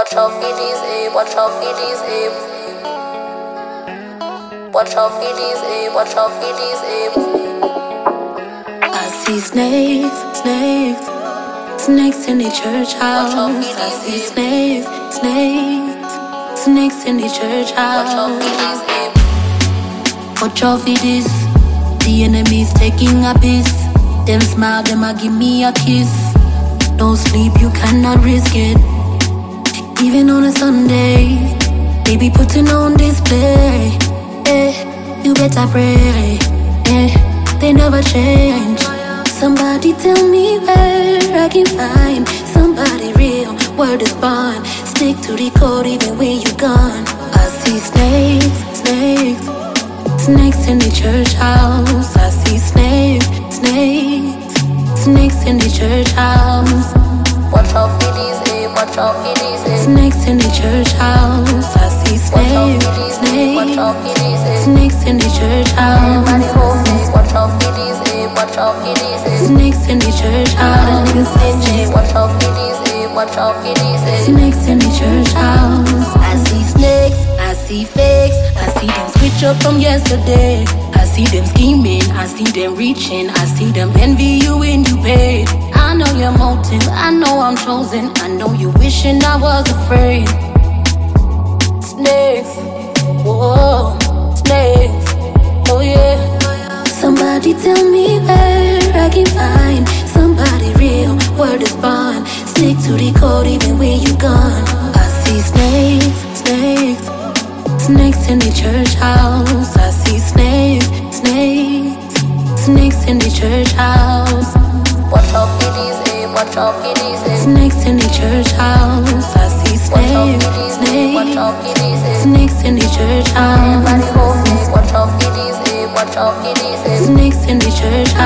Watch out for these ape, watch out for these ape. Watch out for these ape, watch out for these ape. I see snakes, snakes, snakes in the church house. I see snakes, snakes, snakes in the church house. Watch out for this, the enemy's taking a piece. Them smile, them a give me a kiss. Don't sleep, you cannot risk it. Even on a Sunday, they be putting on display. You better pray. They never change. Somebody tell me where I can find somebody real. Word is bond. Stick to the code even when you gone. I see snakes, snakes, snakes in the church house. I see snakes, snakes, snakes in the church house. Watch out for these ape, watch out for these ape. Snakes in the church house. I see snakes, snakes, snakes in the church house. Everybody hold me, watch out for these ape, watch out for these ape. Snakes in the church house. Watch out for these ape, watch out for these ape. Snakes in the church house. I see snakes, I see fakes. I see them switch up from yesterday. I see them scheming, I see them reaching. I see them envy you when you pay. I know your motive, I know I'm chosen. I know you wishing I was afraid. Snakes, whoa, snakes, oh yeah. Somebody tell me where I can find somebody real. Word is bond. Stick to the code even when you gone. I see snakes, snakes, snakes in the church house. I see snakes, snakes, snakes in the church house. Watch out for these ape, watch out for these ape. Snakes in the church house. I see snakes, snakes, snakes in the church house. Everybody hold me, watch out for these ape, watch out for these ape. Snakes in the church house.